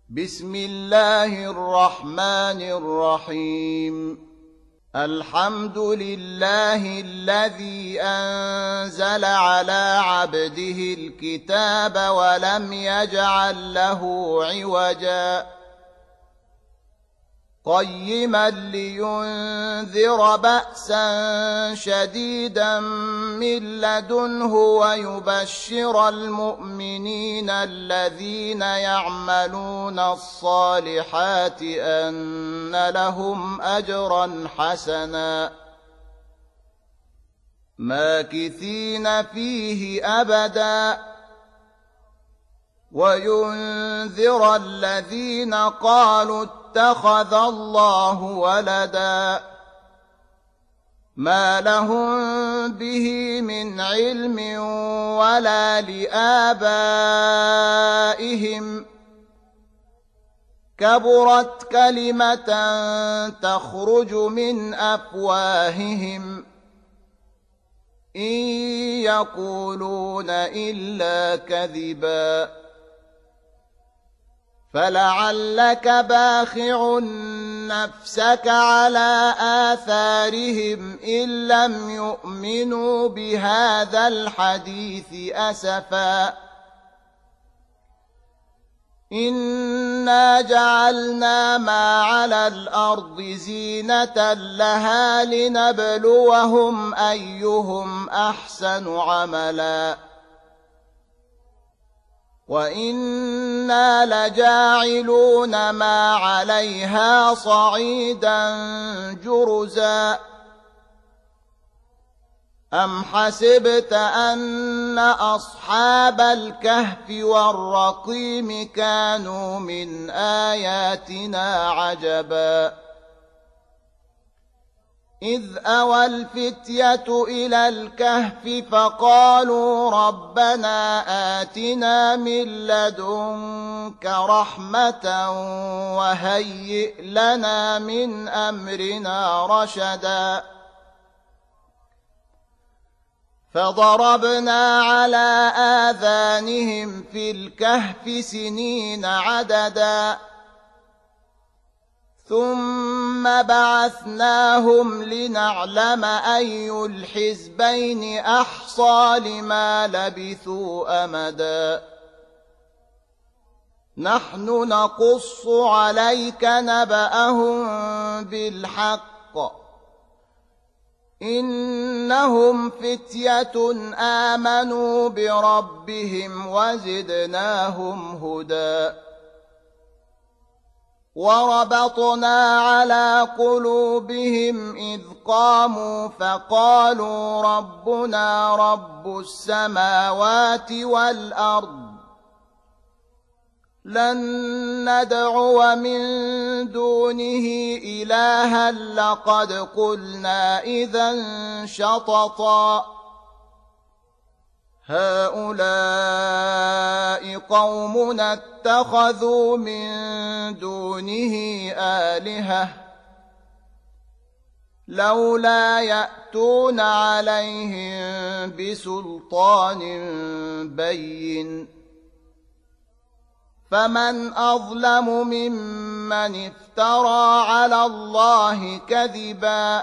بسم الله الرحمن الرحيم. الحمد لله الذي أنزل على عبده الكتاب ولم يجعل له عوجا قيما لينذر بأسا شديدا من لدنه ويبشر المؤمنين الذين يعملون الصالحات أن لهم أجرا حسنا ماكثين فيه أبدا وينذر الذين قالوا اتخذ الله ولدا ما لهم به من علم ولا لآبائهم كبرت كلمة تخرج من أفواههم إن يقولون إلا كذبا فلعلك باخع نفسك على آثارهم إن لم يؤمنوا بهذا الحديث أسفا إنا جعلنا ما على الأرض زينة لها لنبلوهم أيهم أحسن عملا وإنا لجاعلون ما عليها صعيدا جرزا أم حسبت أن أصحاب الكهف والرقيم كانوا من آياتنا عجبا إذ أوى الفتية إلى الكهف فقالوا ربنا آتنا من لدنك رحمة وهيئ لنا من أمرنا رشدا فضربنا على آذانهم في الكهف سنين عددا ثم بعثناهم لنعلم أي الحزبين أحصى لما لبثوا أمدا نحن نقص عليك نبأهم بالحق إنهم فتية آمنوا بربهم وزدناهم هدى وربطنا على قلوبهم إذ قاموا فقالوا ربنا رب السماوات والأرض لن ندعو من دونه إلها لقد قلنا إذا شططا هؤلاء قومنا اتخذوا من دونه آلهة لولا يأتون عليهم بسلطان بين فمن أظلم ممن افترى على الله كذبا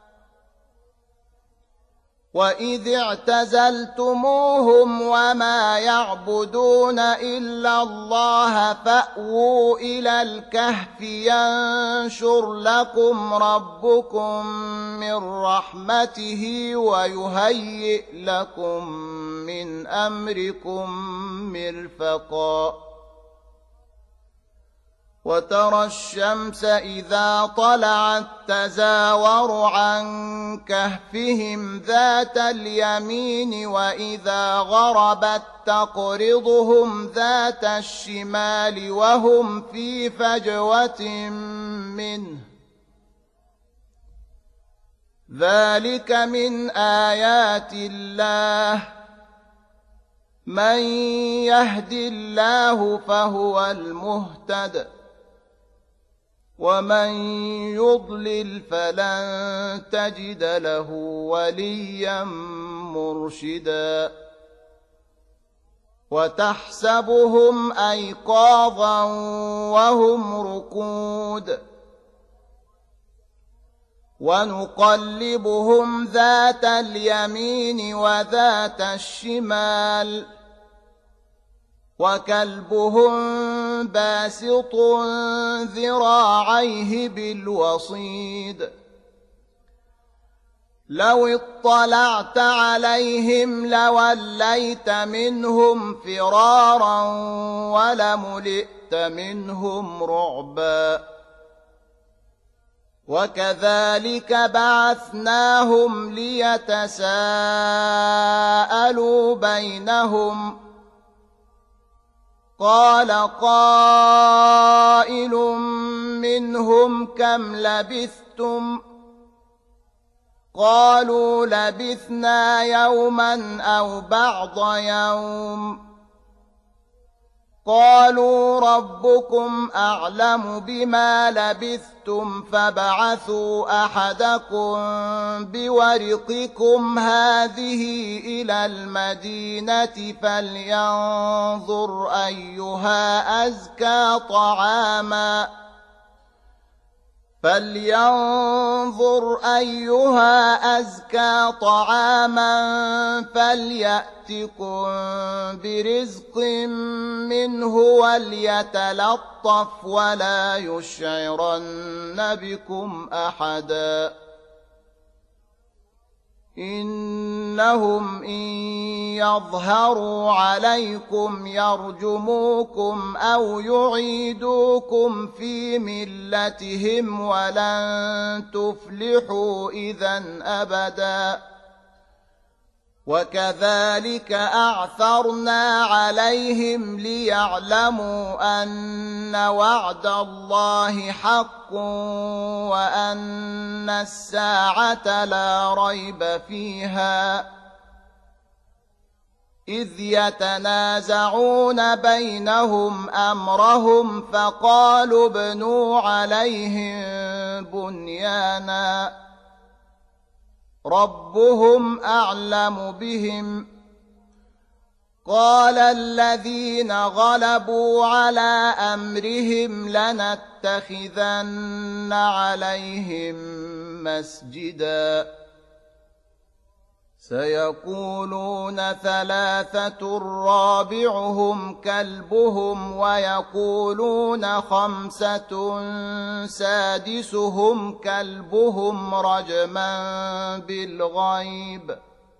وإذ اعتزلتموهم وما يعبدون إلا الله فأووا إلى الكهف ينشر لكم ربكم من رحمته ويهيئ لكم من أمركم مرفقا وترى الشمس إذا طلعت تزاور عن كهفهم ذات اليمين وإذا غربت تقرضهم ذات الشمال وهم في فجوة منه ذلك من آيات الله من يهد الله فهو المهتد ومن يضلل فلن تجد له وليا مرشدا وتحسبهم أيقاظا وهم رقود ونقلبهم ذات اليمين وذات الشمال وكلبهم باسط ذراعيه بالوصيد لو اطلعت عليهم لوليت منهم فرارا ولملئت منهم رعبا وكذلك بعثناهم ليتساءلوا بينهم قال قائل منهم كم لبثتم قالوا لبثنا يوما أو بعض يوم قالوا ربكم أعلم بما لبثتم فابعثوا أحدكم بورقكم هذه إلى المدينة فلينظر أيها أزكى طعاما فليأتكم برزق منه وليتلطف ولا يشعرن بكم أحدا إنهم إن يظهروا عليكم يرجموكم أو يعيدوكم في ملتهم ولن تفلحوا إذا أبدا وكذلك أعثرنا عليهم ليعلموا أن وعد الله حق وأن الساعة لا ريب فيها إذ يتنازعون بينهم أمرهم فقالوا ابنوا عليهم بنيانا ربهم أعلم بهم قال الذين غلبوا على أمرهم لنتخذن عليهم مسجدا سيقولون ثلاثة رابعهم كلبهم ويقولون خمسة سادسهم كلبهم رجما بالغيب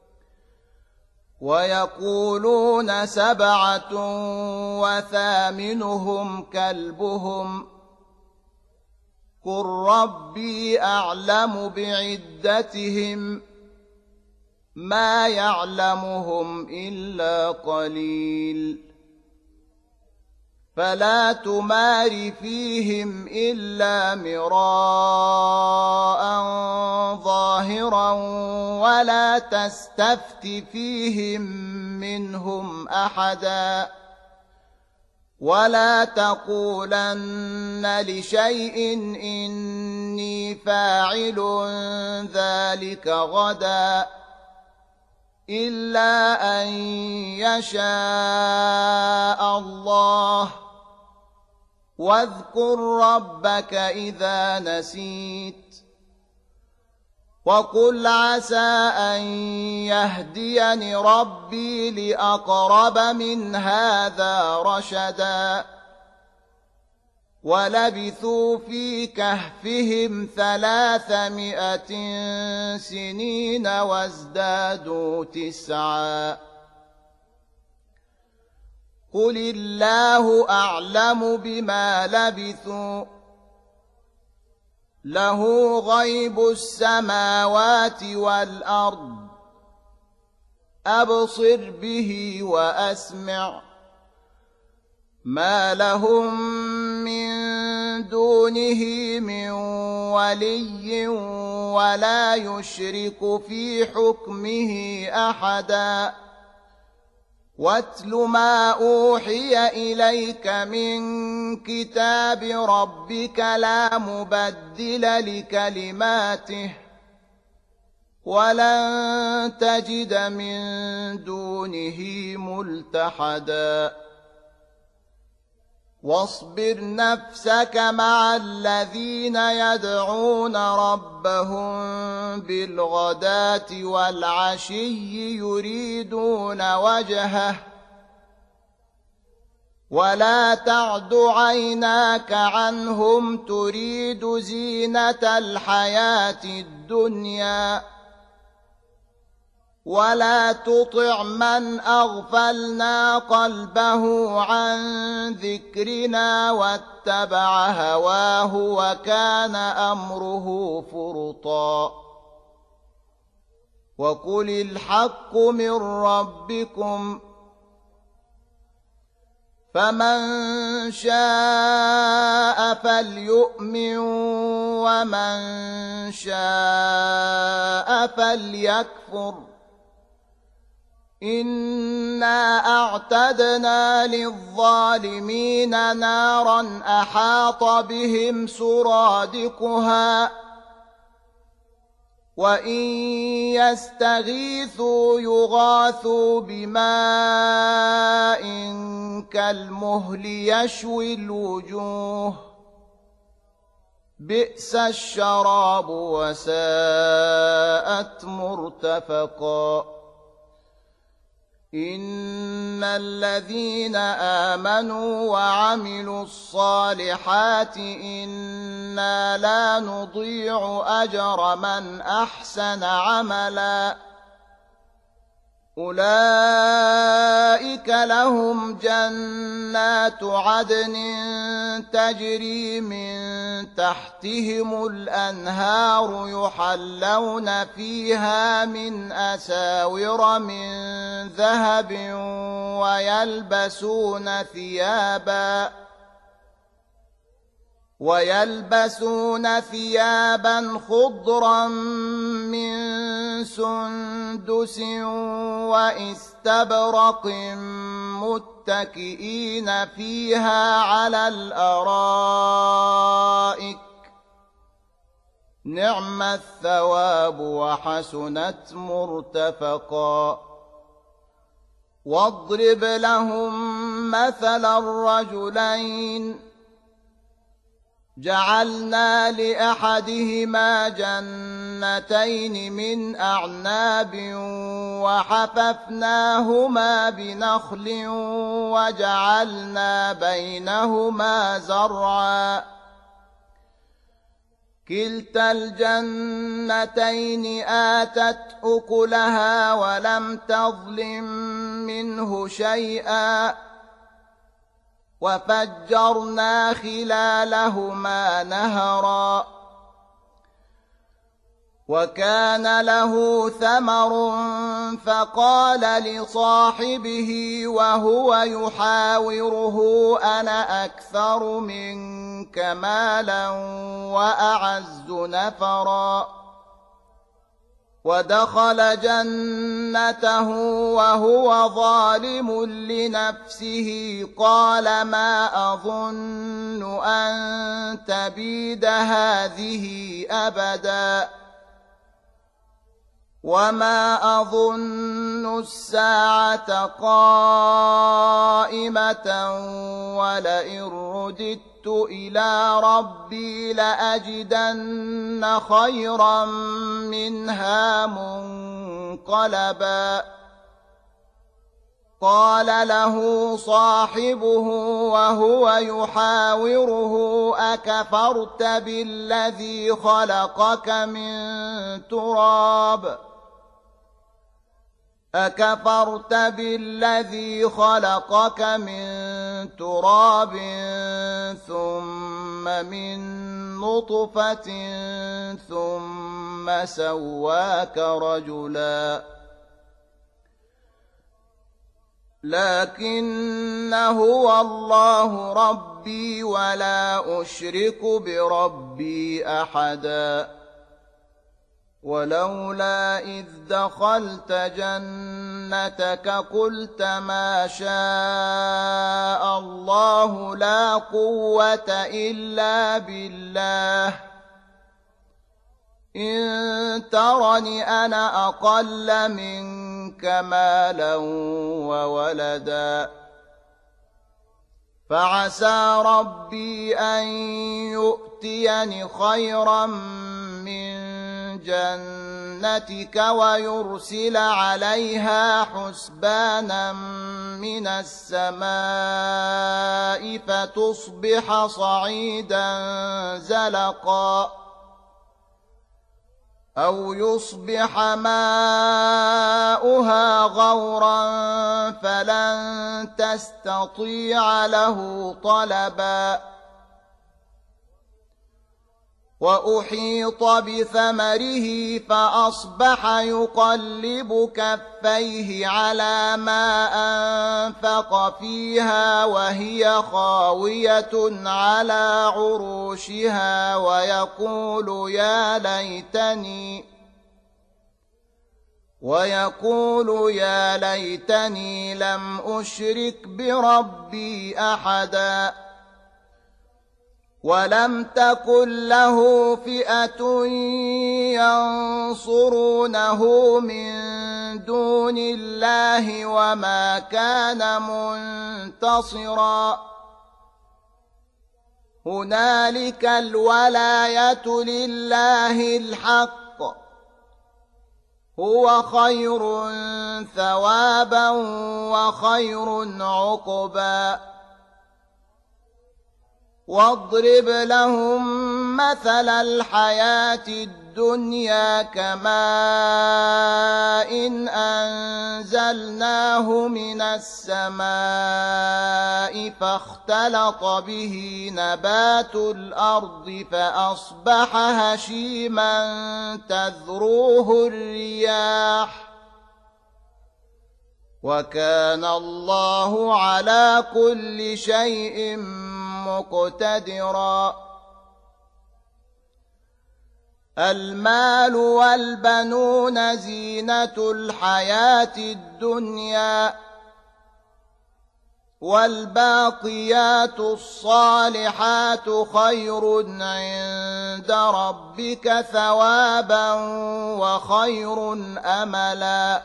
ويقولون سبعة وثامنهم كلبهم قل ربي أعلم بعدتهم ما يعلمهم إلا قليل فلا تمار فيهم إلا مراء ظاهرا ولا تستفت فيهم منهم أحدا ولا تقولن لشيء إني فاعل ذلك غدا إلا أن يشاء الله واذكر ربك إذا نسيت وقل عسى أن يهديني ربي لأقرب من هذا رشدا ولبثوا في كهفهم 300 سنين وازدادوا 9 قل الله أعلم بما لبثوا له غيب السماوات والأرض أبصر به وأسمع ما لهم من دونه من ولي ولا يشرك في حكمه أحدا واتل ما أوحي إليك من كتاب ربك لا مبدل لكلماته ولن تجد من دونه ملتحدا واصبر نفسك مع الذين يدعون ربهم بالغداة والعشي يريدون وجهه ولا تعد عيناك عنهم تريد زينة الحياة الدنيا ولا تطع من أغفلنا قلبه عن ذكرنا واتبع هواه وكان أمره فرطا وقل الحق من ربكم فمن شاء فليؤمن ومن شاء فليكفر إنا أعتدنا للظالمين نارا أحاط بهم سرادقها وإن يستغيثوا يغاثوا بماء كالمهل يشوي الوجوه بئس الشراب وساءت مرتفقا إن الذين آمنوا وعملوا الصالحات إنا لا نضيع أجر من أحسن عملا أولئك لهم جنات عدن تجري من تحتهم الأنهار يحلون فيها من أساور من ذهب ويلبسون ثيابا خضرا من سندس واستبرق متكئين فيها على الأرائك نعم الثواب وحسنت مرتفقا واضرب لهم مثل الرجلين جعلنا لأحدهما جنتين من أعناب وحففناهما بنخل وجعلنا بينهما زرعا كلتا الجنتين آتت أكلها ولم تظلم منه شيئا وفجرنا خلالهما نهرا وكان له ثمر فقال لصاحبه وهو يحاوره أنا أكثر منك مالا وأعز نفرا ودخل جنته وهو ظالم لنفسه قال ما أظن أن تبيد هذه أبدا وما أظن الساعة قائمة ولئن رددت إلى ربي لأجدن خيرا منها منقلبا قال له صاحبه وهو يحاوره أكفرت بالذي خلقك من تراب ثم من نطفة ثم سواك رجلا لكن هو الله ربي ولا أشرك بربي أحدا ولولا إذ دخلت جنتك قلت ما شاء الله لا قوة إلا بالله إن ترني أنا أقل منك مالا وولدا فعسى ربي أن يؤتيني خيرا من جنتك ويرسل عليها حسبانا من السماء فتصبح صعيدا زلقا أو يصبح ماؤها غورا فلن تستطيع له طلبا وأحيط بثمره فأصبح يقلب كفيه على ما أنفق فيها وهي خاوية على عروشها ويقول يا ليتني لم أشرك بربي أحدا ولم تكن له فئة ينصرونه من دون الله وما كان منتصرا هنالك الولاية لله الحق هو خير ثوابا وخير عقبا واضرب لهم مثل الحياة الدنيا كماء إن أنزلناه من السماء فاختلط به نبات الأرض فأصبح هشيما تذروه الرياح وكان الله على كل شيء مقتدرا المال والبنون زينة الحياة الدنيا والباقيات الصالحات خير عند ربك ثوابا وخير أملا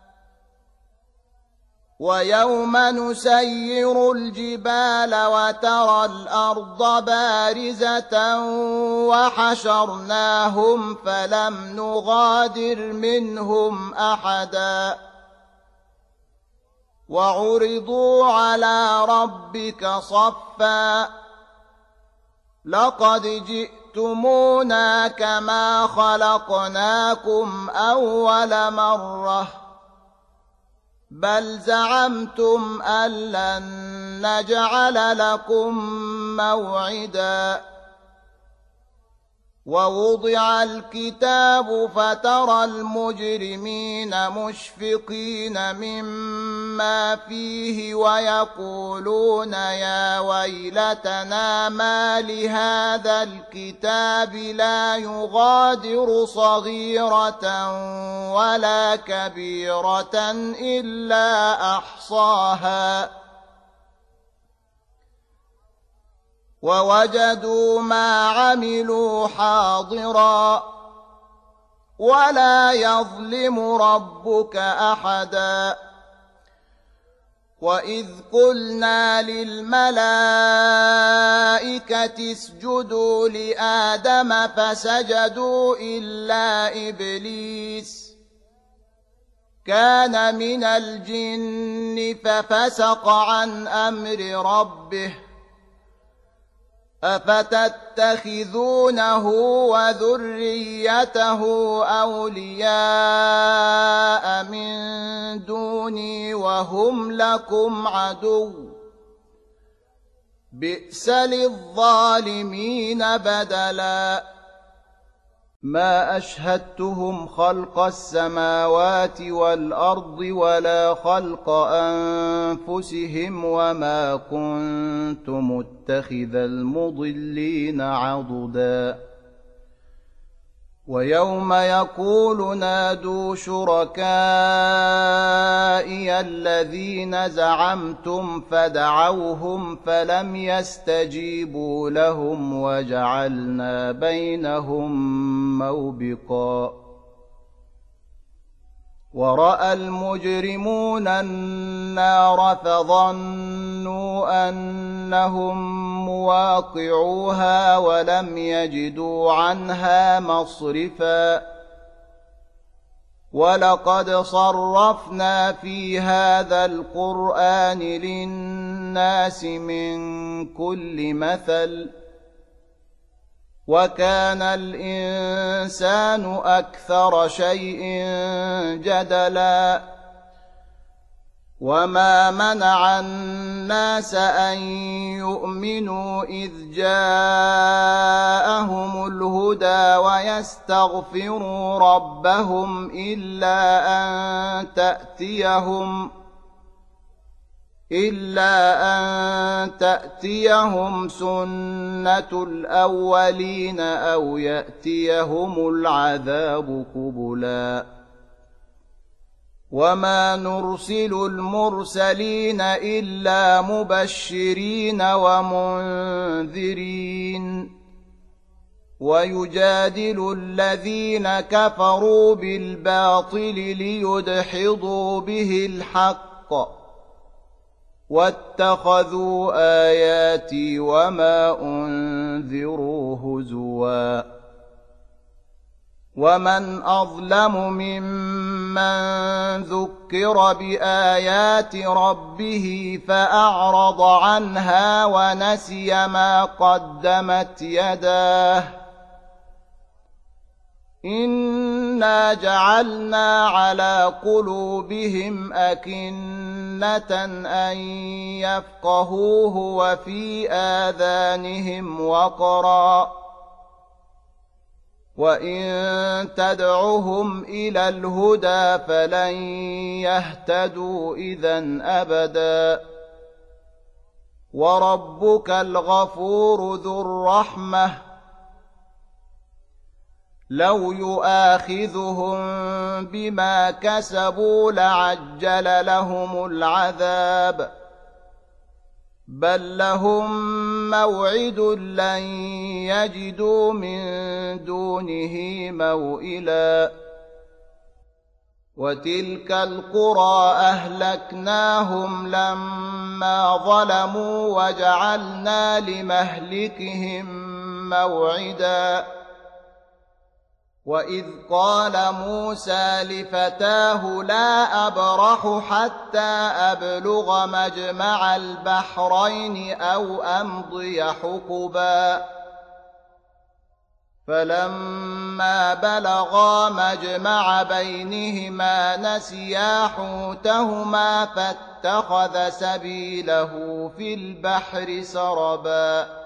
ويوم نسير الجبال وترى الأرض بارزة وحشرناهم فلم نغادر منهم أحدا وعرضوا على ربك صفا لقد جئتمونا كما خلقناكم أول مرة بل زعمتم أن لن نجعل لكم موعدا ووضع الكتاب فترى المجرمين مشفقين مما فيه ويقولون يا ويلتنا ما لهذا الكتاب لا يغادر صغيرة ولا كبيرة إلا أحصاها ووجدوا ما عملوا حاضرا ولا يظلم ربك أحدا وإذ قلنا للملائكة اسجدوا لآدم فسجدوا إلا إبليس كان من الجن ففسق عن أمر ربه أفتتخذونه وذريته أولياء من دوني وهم لكم عدو بئس للظالمين بدلا ما أشهدتهم خلق السماوات والأرض ولا خلق أنفسهم وما كنت متخذ المضلين عضدا ويوم يقول نادوا شركائي الذين زعمتم فدعوهم فلم يستجيبوا لهم وجعلنا بينهم موبقا ورأى المجرمون النار فظنوا أنهم مواقعوها ولم يجدوا عنها مصرفا ولقد صرفنا في هذا القرآن للناس من كل مثل وكان الإنسان أكثر شيء جدلا وما منع الناس أن يؤمنوا إذ جاءهم الهدى ويستغفروا ربهم إلا أن تأتيهم سنة الأولين أو يأتيهم العذاب قبلا وما نرسل المرسلين إلا مبشرين ومنذرين ويجادل الذين كفروا بالباطل ليدحضوا به الحق واتخذوا آياتي وما أنذروا هزوا ومن أظلم ممن ذكر بآيات ربه فأعرض عنها ونسي ما قدمت يداه إنا جعلنا على قلوبهم أكنة أن يفقهوه وفي آذانهم وقرا وإن تدعهم إلى الهدى فلن يهتدوا إذن أبدا وربك الغفور ذو الرحمة لو يؤاخذهم بما كسبوا لعجل لهم العذاب بل لهم موعد لن يجدوا من دونه موئلا وتلك القرى أهلكناهم لما ظلموا وجعلنا لمهلكهم موعدا وإذ قال موسى لفتاه لا أبرح حتى أبلغ مجمع البحرين أو أمضي حقبا فلما بلغا مجمع بينهما نسيا حوتهما فاتخذ سبيله في البحر سربا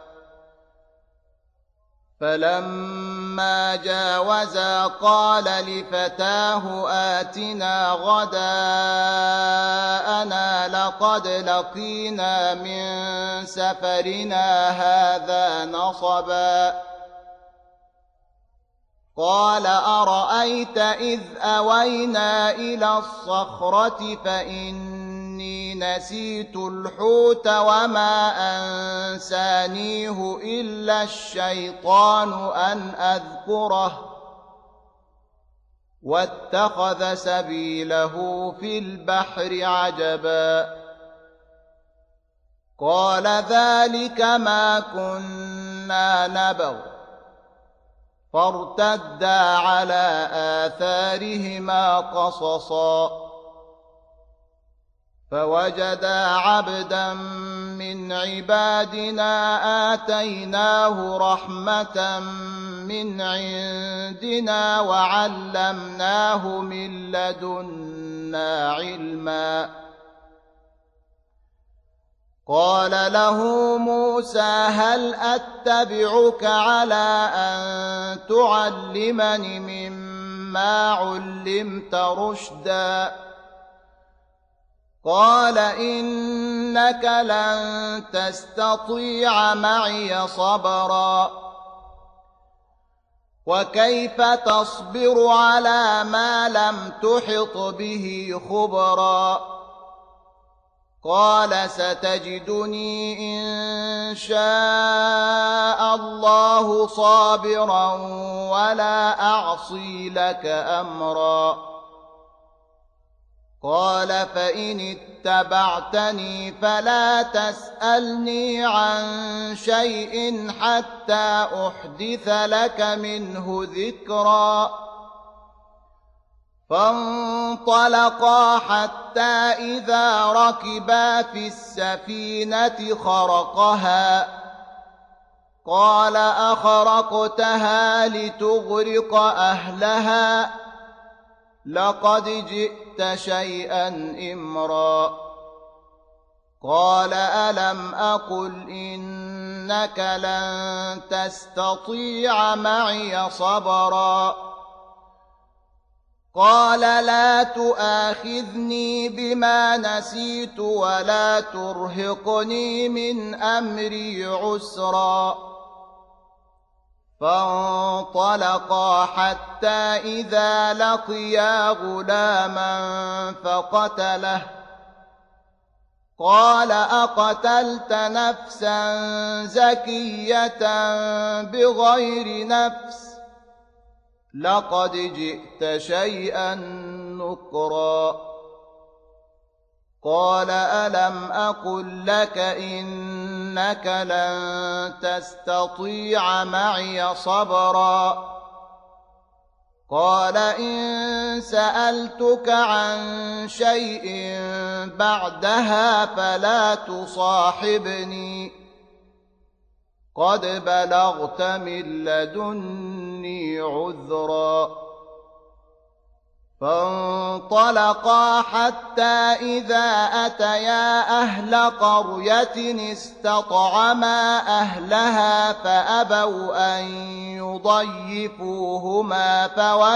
فلما جاوزا قال لفتاه آتنا غداءنا لقد لقينا من سفرنا هذا نصبا قال أرأيت إذ أوينا إلى الصخرة فإني نسيت الحوت وما أنسانيه إلا الشيطان أن أذكره واتخذ سبيله في البحر عجبا قال ذلك ما كنا نبغ فارتدا على آثارهما قصصا فوجدا عبدا من عبادنا آتيناه رحمة من عندنا وعلمناه من لدنا علما قال له موسى هل أتبعك على أن تعلمني مما علمت رشدا قال إنك لن تستطيع معي صبرا وكيف تصبر على ما لم تحط به خبرا قال ستجدني إن شاء الله صابرا ولا أعصي لك أمرا قال فإن اتبعتني فلا تسألني عن شيء حتى أحدث لك منه ذكرا فانطلقا حتى إذا ركبا في السفينة خرقها قال أخرقتها لتغرق أهلها لقد جئت شيئا إمرا قال ألم أقل إنك لن تستطيع معي صبرا قال لا تؤاخذني بما نسيت ولا ترهقني من أمري عسرا فانطلقا حتى إذا لقيا غلاما فقتله قال أقتلت نفسا زكية بغير نفس لقد جئت شيئا نكرا قال ألم أقل لك إنك لن تستطيع معي صبرا قال إن سألتك عن شيء بعدها فلا تصاحبني قد بلغت من لدني عذرا فانطلقا حتى إذا أتيا أهل قرية استطعما أهلها فأبوا أن يضيفوهما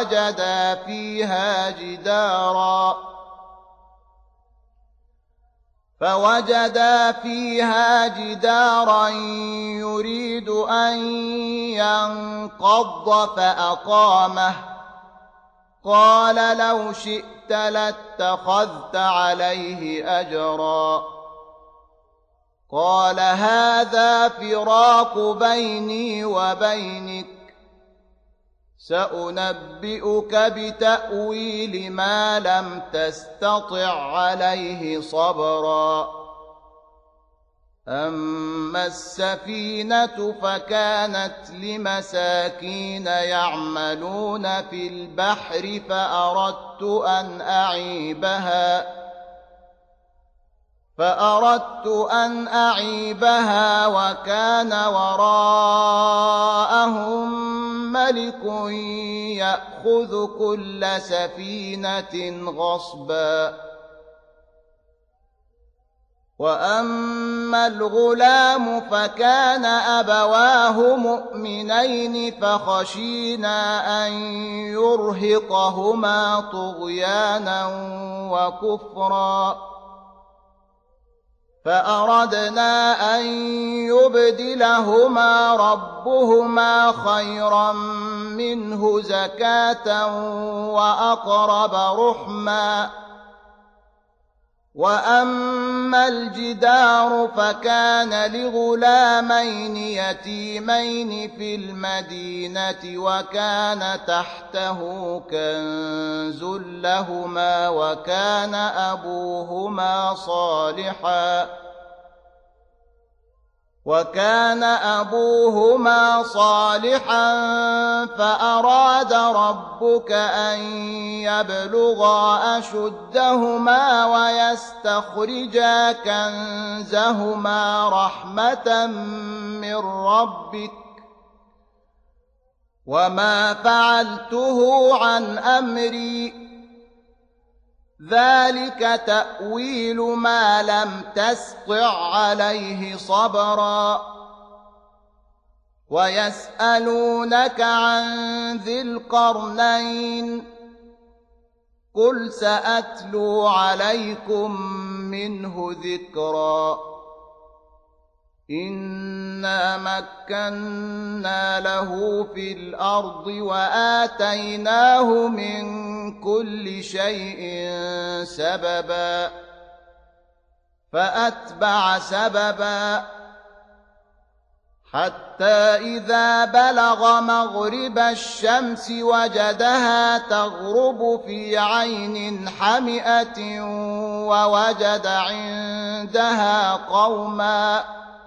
فوجدا فيها جدارا يريد أن ينقض فأقامه قال لو شئت لاتخذت عليه أجرا قال هذا فراق بيني وبينك سأنبئك بتأويل ما لم تستطع عليه صبرا أما السفينة فكانت لمساكين يعملون في البحر فأردت أن أعيبها وكان وراءهم ملك يأخذ كل سفينة غصبا وأما الغلام فكان أبواه مؤمنين فخشينا أن يرهقهما طغيانا وكفرا فأردنا أن يبدلهما ربهما خيرا منه زكاة وأقرب رحما وأما الجدار فكان لغلامين يتيمين في المدينة وكان تحته كنز لهما وكان أبوهما صالحا فأراد ربك أن يبلغا أشدهما ويستخرجا كنزهما رحمة من ربك وما فعلته عن أمري ذلك تأويل ما لم تسطع عليه صبرا ويسألونك عن ذي القرنين قل سأتلو عليكم منه ذكرا إنا مكنا له في الأرض وآتيناه من كل شيء سببا فأتبع سببا حتى إذا بلغ مغرب الشمس وجدها تغرب في عين حمئة ووجد عندها قوما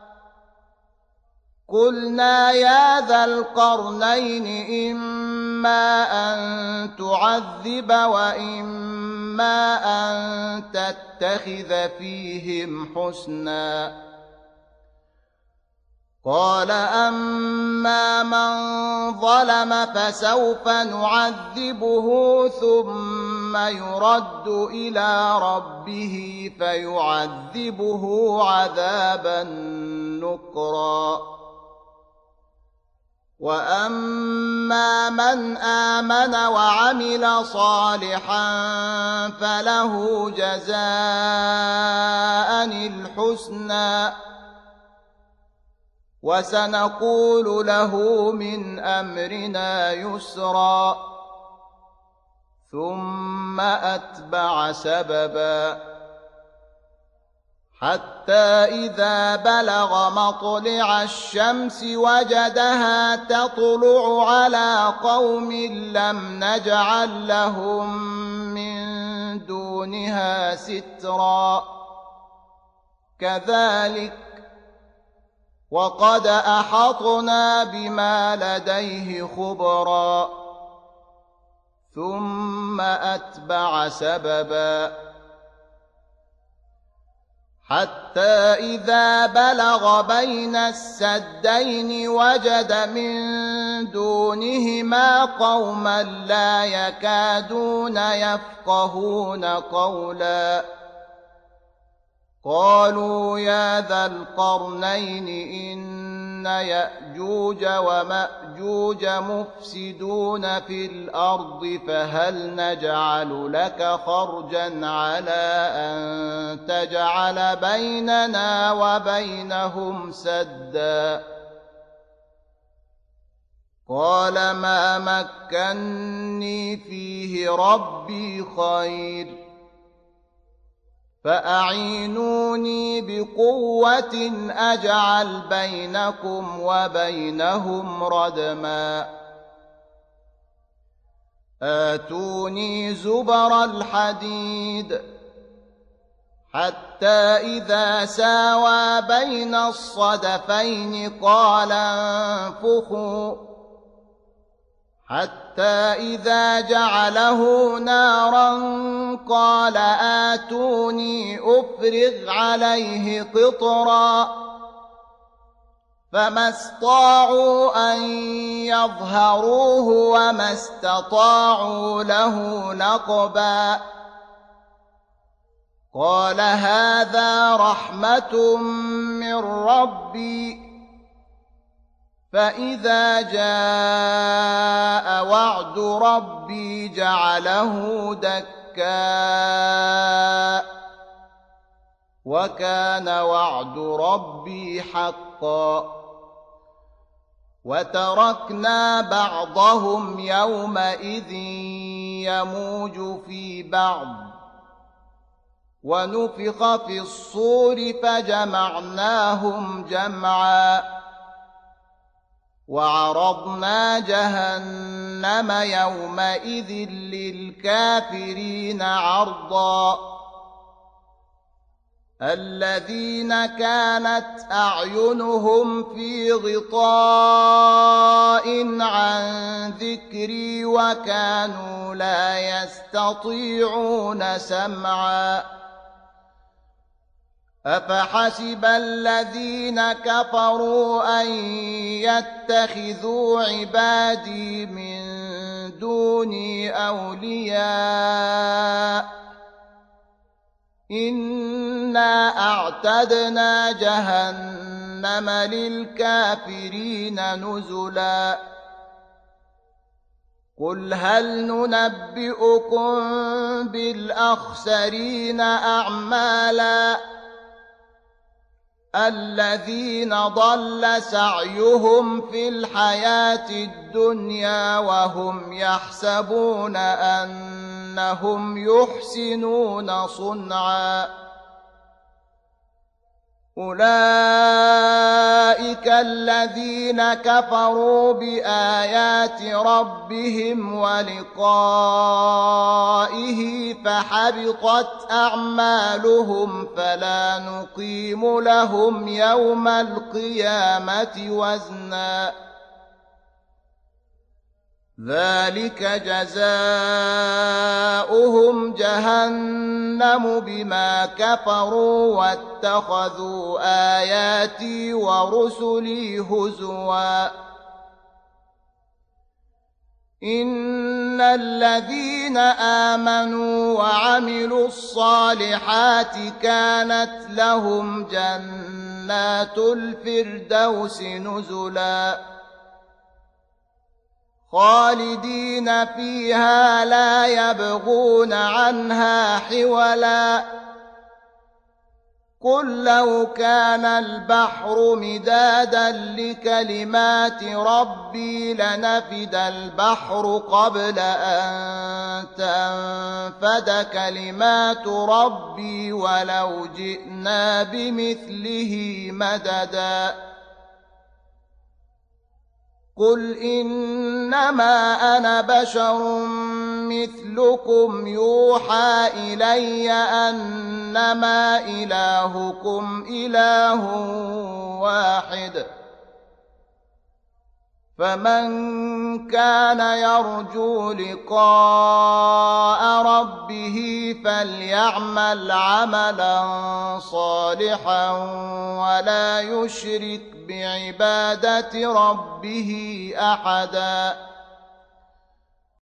قلنا يا ذا القرنين إما أن تعذب وإما أن تتخذ فيهم حسنا قال أما من ظلم فسوف نعذبه ثم يرد إلى ربه فيعذبه عذابا نكرا وأما من آمن وعمل صالحا فله جزاء الحسنى وسنقول له من أمرنا يسرا ثم أتبع سببا حتى إذا بلغ مطلع الشمس وجدها تطلع على قوم لم نجعل لهم من دونها سترا كذلك وقد أحطنا بما لديه خبرا ثم أتبع سببا حتى إذا بلغ بين السدين وجد من دونهما قوما لا يكادون يفقهون قولا قالوا يا ذا القرنين إن يأجوج ومأجوج مفسدون في الأرض فهل نجعل لك خرجا على أن تجعل بيننا وبينهم سدا قال ما مكني فيه ربي خير فأعينوني بقوة أجعل بينكم وبينهم ردما آتوني زبر الحديد حتى إذا ساوى بين الصدفين قال انفخوا حتى إذا جعله نارا قال آتوني أفرغ عليه قطرا فما استطاعوا أن يظهروه وما استطاعوا له نقبا قال هذا رحمة من ربي فإذا جاء وعد ربي جعله دكا وكان وعد ربي حقا وتركنا بعضهم يومئذ يموج في بعض ونفخ في الصور فجمعناهم جمعا وعرضنا جهنم يومئذ للكافرين عرضا الذين كانت أعينهم في غطاء عن ذكري وكانوا لا يستطيعون سمعا أفحسب الذين كفروا أن يتخذوا عبادي من دوني أولياء إنا أعتدنا جهنم للكافرين نزلا قل هل ننبئكم بالأخسرين أعمالا الذين ضل سعيهم في الحياة الدنيا وهم يحسبون أنهم يحسنون صنعا أولئك الذين كفروا بآيات ربهم ولقائه فحبطت أعمالهم فلا نقيم لهم يوم القيامة وزنا ذلك جزاؤهم جهنم بما كفروا واتخذوا آياتي ورسلي هزوا إن الذين آمنوا وعملوا الصالحات كانت لهم جنات الفردوس نزلا خالدين فيها لا يبغون عنها حولا قل لو كان البحر مدادا لكلمات ربي لنفد البحر قبل أن تنفد كلمات ربي ولو جئنا بمثله مددا قل إنما أنا بشر مثلكم يوحى إلي أنما إلهكم إله واحد فمن كان يرجو لقاء ربه فليعمل عملا صالحا ولا يشرك بعبادة ربه أحدا